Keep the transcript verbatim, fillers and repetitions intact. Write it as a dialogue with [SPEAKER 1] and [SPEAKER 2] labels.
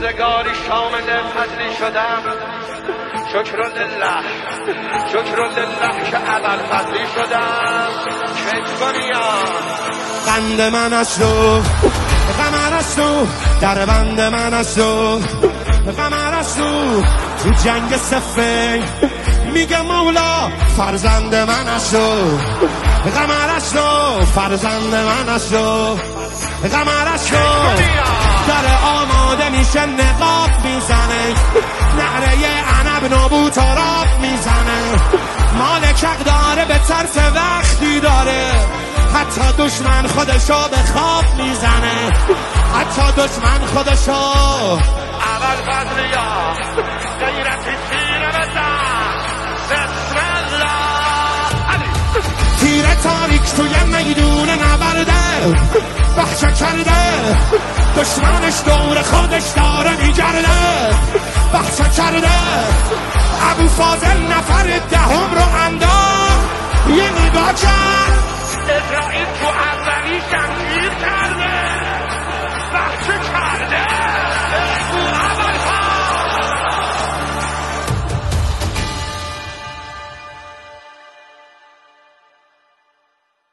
[SPEAKER 1] روزگاری شامل فضلی شدم، شکر لله شکر لله که اول فضلی شدم. چه دنیا
[SPEAKER 2] قند من از تو، قمر از تو، در بند من از تو، قمر از تو. تو جنگ صفه میگه مولا فرزند من از تو، قمر از تو، فرزند من از تو، قمر از تو. داره آماده میشه نقاب میزنه، نعره عنب نبو تراب میزنه. مالک حق داره به طرف وقتی داره، حتی دشمن خودشو به خواب میزنه، حتی دشمن خودشو.
[SPEAKER 1] اول فضلیا غیرتی تیره بزن، بسم الله. علی
[SPEAKER 2] تیره تاریک توی میدون نبرده، بخشه کرده دشمنش دور خودش داره میگرده، بخشه کرده. ابو فاضل نفر دهم رو انداخت، یه نگاه کرد